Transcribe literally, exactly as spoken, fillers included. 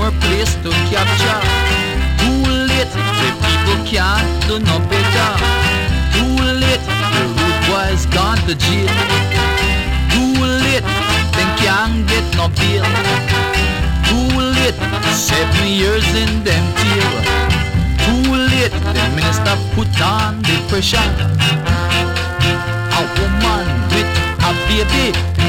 more place to capture. Too late, the people can't do no better. Too late, the rude boys gone to jail. Too late, they can't get no bail. Too late, seven years in them jail. Too late, the minister put on the pressure. A woman with a baby